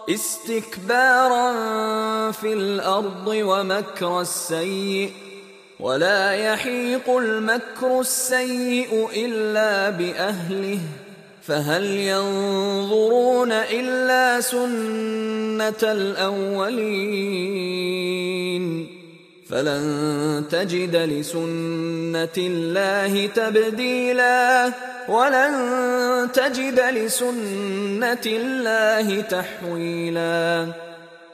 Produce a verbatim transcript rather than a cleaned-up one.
استكبارا في الأرض ومكر السيئ ولا يحيق المكر السيئ إلا بأهله فهل ينظرون إلا سنة الأولين فلن تجد لسنة الله تبديلا ولن تجد لسنة الله تحويلا